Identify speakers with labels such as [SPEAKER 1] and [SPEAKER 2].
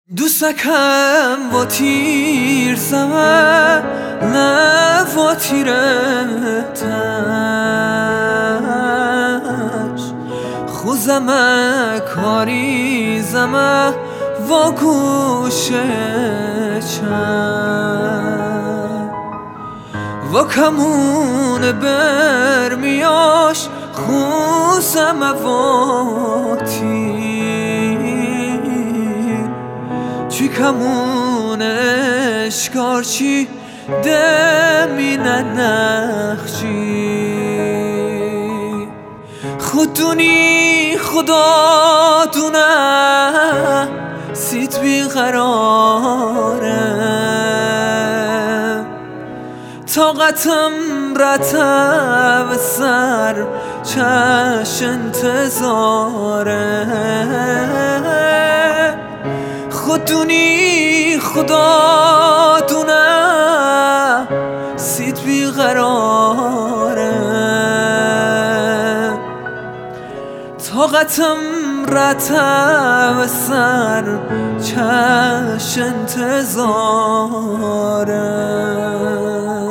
[SPEAKER 1] دوستکم و تیر زمه نه و تیرتش خوزمه کاری زمه و گوشه چم و کمون برمیاش خوزمه و تیر چی کمونش کارچی دمینه نخچی خوددونی خدا دونه سیت بیقراره طاقتم رتب سر چش انتظاره خوددونی خدا دونه سیت بیقراره طاقتم رتب سر چش انتظاره